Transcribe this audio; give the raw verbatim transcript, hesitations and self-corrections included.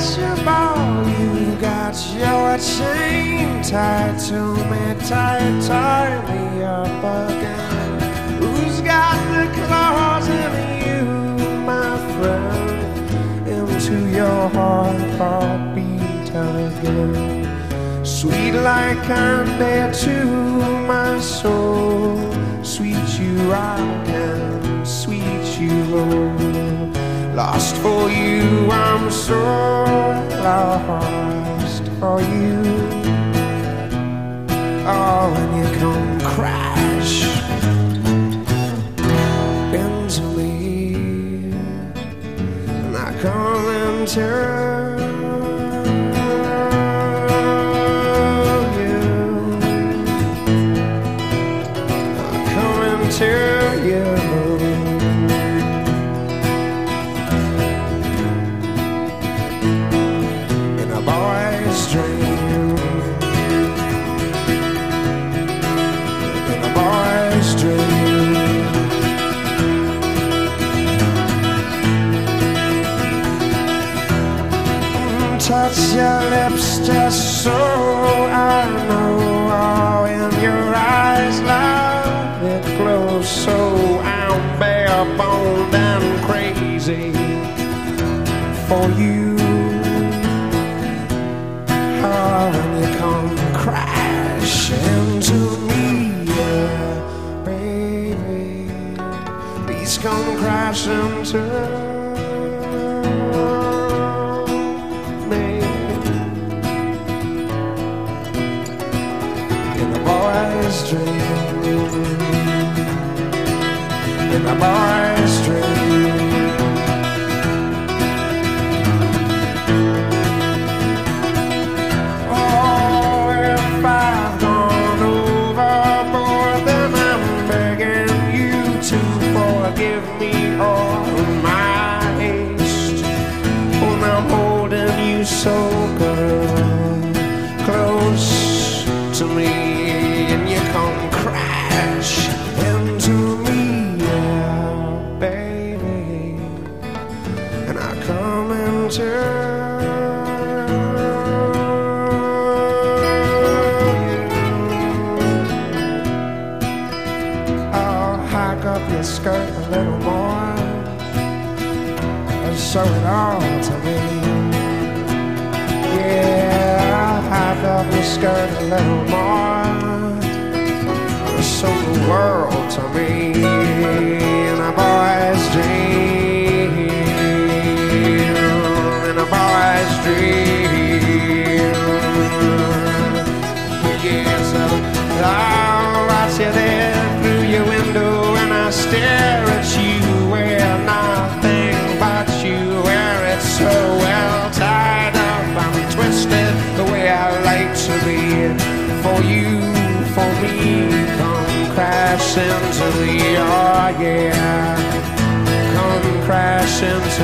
basketball. You got your chain tied to me tight, tie me up again. Who's got the claws in you, my friend? Into your heart, heartbeat again. Sweet like candy to my soul. Sweet you I am, sweet you oh. Lost for you, I'm so lost for you. Oh, when you come crash into me, and I come into to you in a boy's dream, in a boy's dream. Touch your lips just so I know. Oh, in your eyes, love, it glows so. I'm bare-boned and crazy for you. Oh, when you come crash into me, yeah, baby, please come crash into me in a boy's dream, in a boy's dream. Oh, if I've gone overboard, then I'm begging you to forgive me all my haste. When I'm holding you so good, close to me, and you come crash into me, yeah, baby, and I come into you. I'll hike up your skirt a little more and show it all to me. Yeah, I'll hike up your skirt a little more, show the world to me in a boy's dream, in a boy's dream. Yes, I'll watch you there through your window, and I stare at you where nothing but you, where it's so well tied up. I'm twisted the way I like to be for you, for me. Come crash into me, oh yeah, come crash into